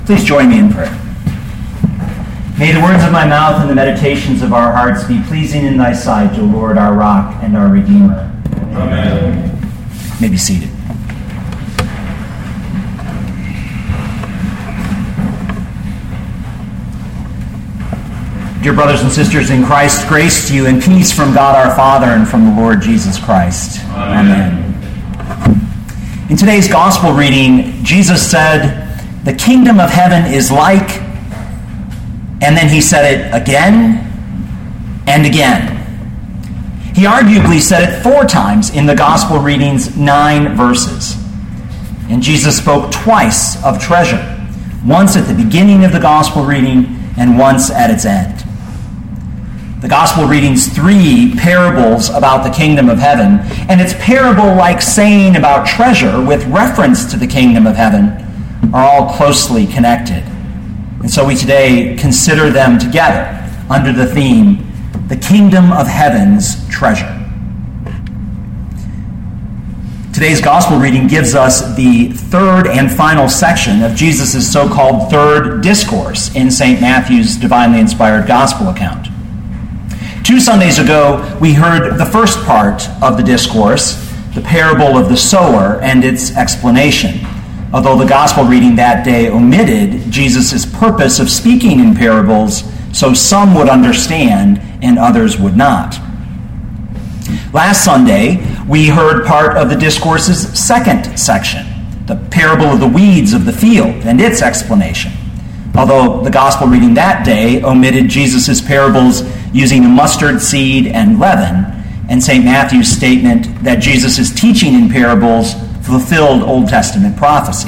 Please join me in prayer. May the words of my mouth and the meditations of our hearts be pleasing in thy sight, O Lord, our rock and our Redeemer. Amen. You may be seated. Dear brothers and sisters in Christ, grace to you and peace from God our Father and from the Lord Jesus Christ. Amen. In today's gospel reading, Jesus said, "The kingdom of heaven is like," and then he said it again and again. He arguably said it 4 times in the gospel reading's 9 verses. And Jesus spoke twice of treasure, once at the beginning of the gospel reading and once at its end. The gospel reading's 3 parables about the kingdom of heaven, and its parable-like saying about treasure with reference to the kingdom of heaven, are all closely connected. And so we today consider them together under the theme, the kingdom of heaven's treasure. Today's gospel reading gives us the 3rd and final section of Jesus' so-called third discourse in St. Matthew's divinely inspired gospel account. 2 Sundays ago, we heard the first part of the discourse, the parable of the sower and its explanation, although the gospel reading that day omitted Jesus' purpose of speaking in parables so some would understand and others would not. Last Sunday, we heard part of the discourse's second section, the parable of the weeds of the field and its explanation, although the gospel reading that day omitted Jesus' parables using a mustard seed and leaven, and St. Matthew's statement that Jesus' teaching in parables fulfilled Old Testament prophecy.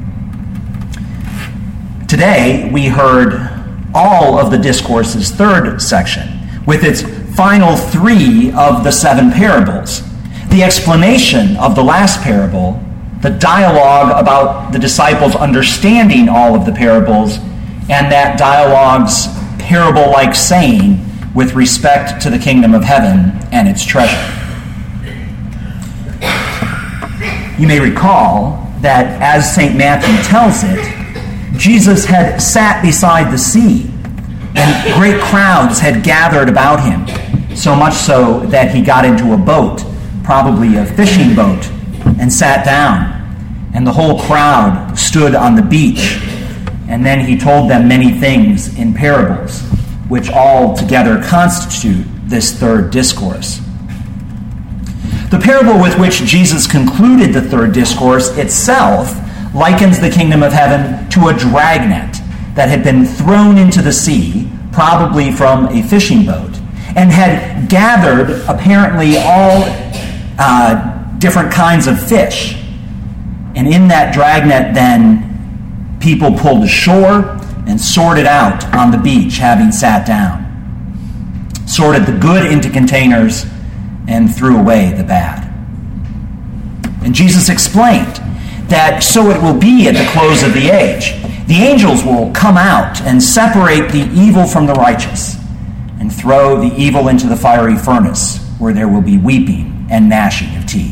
Today, we heard all of the discourse's 3rd section, with its final 3 of the 7 parables, the explanation of the last parable, the dialogue about the disciples understanding all of the parables, and that dialogue's parable-like saying with respect to the kingdom of heaven and its treasure. You may recall that as St. Matthew tells it, Jesus had sat beside the sea, and great crowds had gathered about him, so much so that he got into a boat, probably a fishing boat, and sat down, and the whole crowd stood on the beach, and then he told them many things in parables, which all together constitute this third discourse. The parable with which Jesus concluded the third discourse itself likens the kingdom of heaven to a dragnet that had been thrown into the sea, probably from a fishing boat, and had gathered apparently all different kinds of fish. And in that dragnet then, people pulled ashore and sorted out on the beach, having sat down. Sorted the good into containers and threw away the bad. And Jesus explained that so it will be at the close of the age. The angels will come out and separate the evil from the righteous and throw the evil into the fiery furnace where there will be weeping and gnashing of teeth.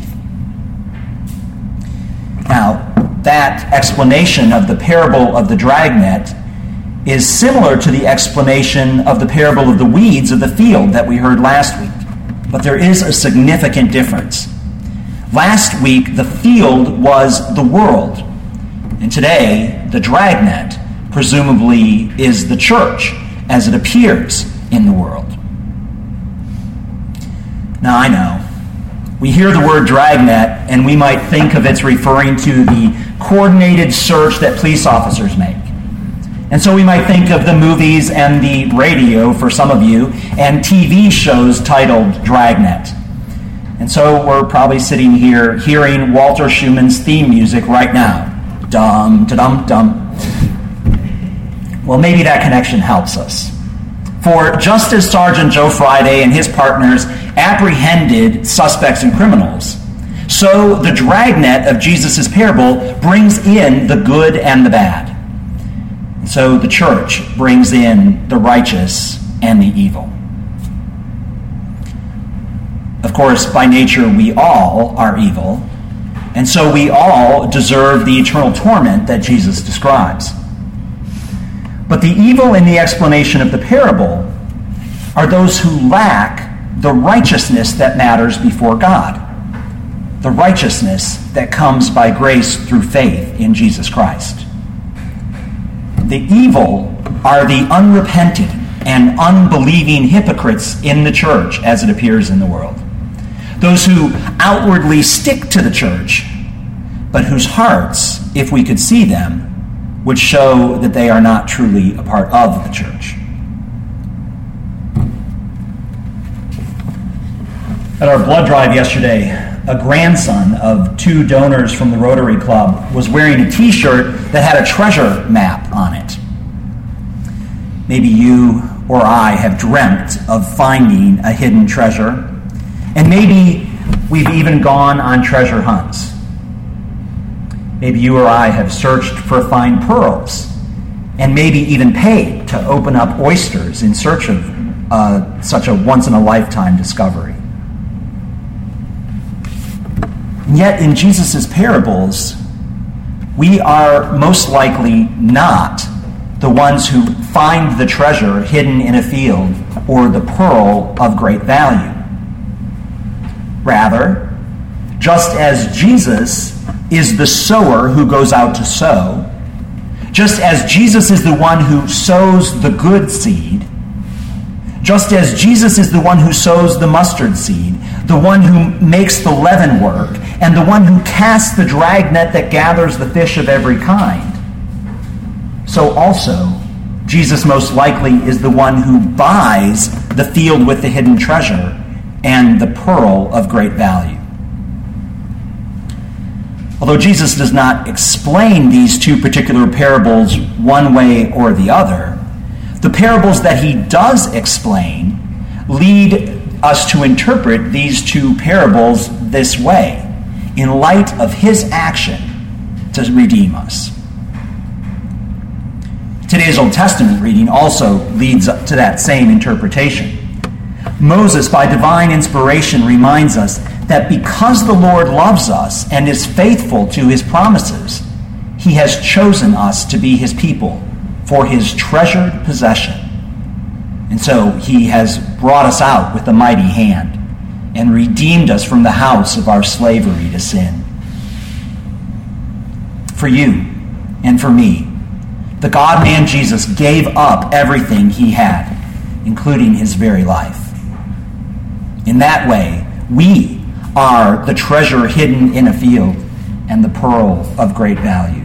Now, that explanation of the parable of the dragnet is similar to the explanation of the parable of the weeds of the field that we heard last week. But there is a significant difference. Last week, the field was the world. And today, the dragnet, presumably, is the church as it appears in the world. Now, I know, we hear the word dragnet, and we might think of its referring to the coordinated search that police officers make. And so we might think of the movies and the radio, for some of you, and TV shows titled Dragnet. And so we're probably sitting here hearing Walter Schumann's theme music right now. Dum-da-dum-dum. Well, maybe that connection helps us. For just as Sergeant Joe Friday and his partners apprehended suspects and criminals, so the dragnet of Jesus' parable brings in the good and the bad. So the church brings in the righteous and the evil. Of course, by nature, we all are evil, and so we all deserve the eternal torment that Jesus describes. But the evil in the explanation of the parable are those who lack the righteousness that matters before God, the righteousness that comes by grace through faith in Jesus Christ. The evil are the unrepenting and unbelieving hypocrites in the church as it appears in the world. Those who outwardly stick to the church, but whose hearts, if we could see them, would show that they are not truly a part of the church. At our blood drive yesterday, a grandson of 2 donors from the Rotary Club was wearing a t-shirt that had a treasure map on it. Maybe you or I have dreamt of finding a hidden treasure, and maybe we've even gone on treasure hunts. Maybe you or I have searched for fine pearls, and maybe even paid to open up oysters in search of such a once-in-a-lifetime discovery. And yet, in Jesus' parables, we are most likely not the ones who find the treasure hidden in a field or the pearl of great value. Rather, just as Jesus is the sower who goes out to sow, just as Jesus is the one who sows the good seed, just as Jesus is the one who sows the mustard seed, the one who makes the leaven work, and the one who casts the dragnet that gathers the fish of every kind, so also Jesus most likely is the one who buys the field with the hidden treasure and the pearl of great value. Although Jesus does not explain these 2 particular parables one way or the other, the parables that he does explain lead us to interpret these 2 parables this way, in light of his action to redeem us. Today's Old Testament reading also leads to that same interpretation. Moses, by divine inspiration, reminds us that because the Lord loves us and is faithful to his promises, he has chosen us to be his people for his treasured possession. And so he has brought us out with a mighty hand and redeemed us from the house of our slavery to sin. For you and for me, the God-man Jesus gave up everything he had, including his very life. In that way, we are the treasure hidden in a field and the pearl of great value.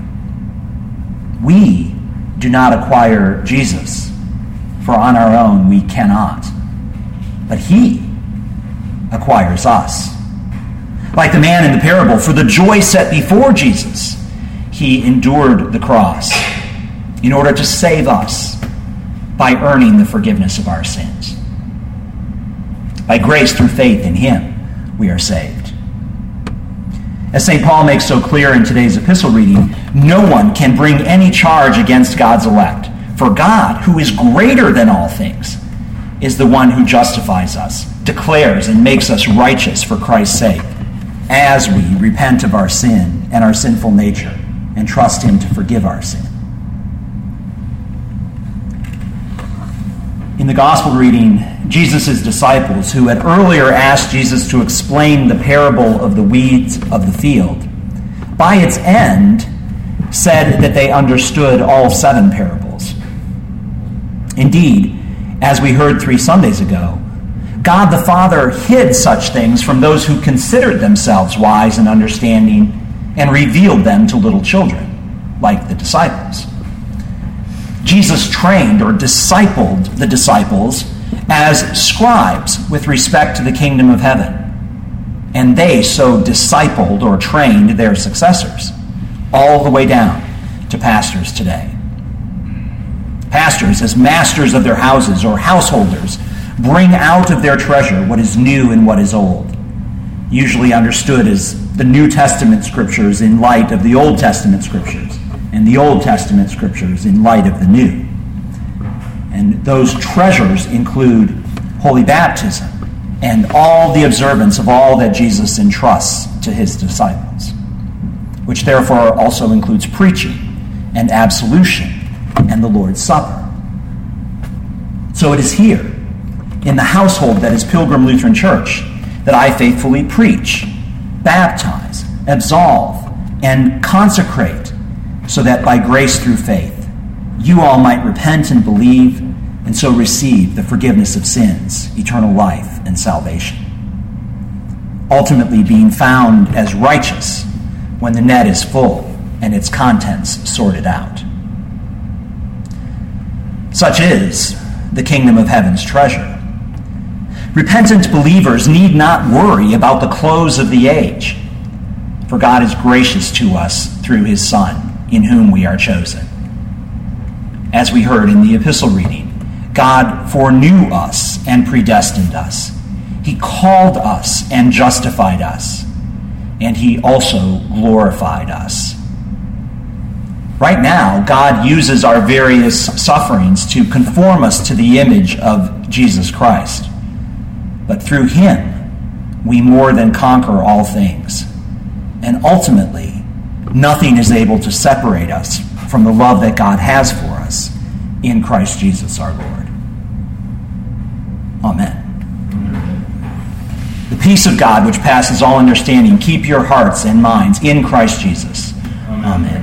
We do not acquire Jesus, for on our own we cannot. But he acquires us. Like the man in the parable, for the joy set before Jesus, he endured the cross in order to save us by earning the forgiveness of our sins. By grace through faith in him, we are saved. As St. Paul makes so clear in today's epistle reading, no one can bring any charge against God's elect. For God, who is greater than all things, is the one who justifies us, declares and makes us righteous for Christ's sake, as we repent of our sin and our sinful nature and trust him to forgive our sin. In the gospel reading, Jesus' disciples, who had earlier asked Jesus to explain the parable of the weeds of the field, by its end said that they understood all 7 parables. Indeed, as we heard 3 Sundays ago, God the Father hid such things from those who considered themselves wise and understanding and revealed them to little children, like the disciples. Jesus trained or discipled the disciples as scribes with respect to the kingdom of heaven, and they so discipled or trained their successors, all the way down to pastors today. Pastors, as masters of their houses or householders, bring out of their treasure what is new and what is old, usually understood as the New Testament scriptures in light of the Old Testament scriptures, and the Old Testament scriptures in light of the New. And those treasures include holy baptism and all the observance of all that Jesus entrusts to his disciples, which therefore also includes preaching and absolution and the Lord's Supper. So it is here, in the household that is Pilgrim Lutheran Church, that I faithfully preach, baptize, absolve, and consecrate, so that by grace through faith, you all might repent and believe, and so receive the forgiveness of sins, eternal life, and salvation. Ultimately being found as righteous when the net is full and its contents sorted out. Such is the kingdom of heaven's treasure. Repentant believers need not worry about the close of the age, for God is gracious to us through his Son, in whom we are chosen. As we heard in the epistle reading, God foreknew us and predestined us. He called us and justified us, and he also glorified us. Right now, God uses our various sufferings to conform us to the image of Jesus Christ. But through him, we more than conquer all things. And ultimately, nothing is able to separate us from the love that God has for us in Christ Jesus our Lord. Amen. The peace of God, which passes all understanding, keep your hearts and minds in Christ Jesus. Amen.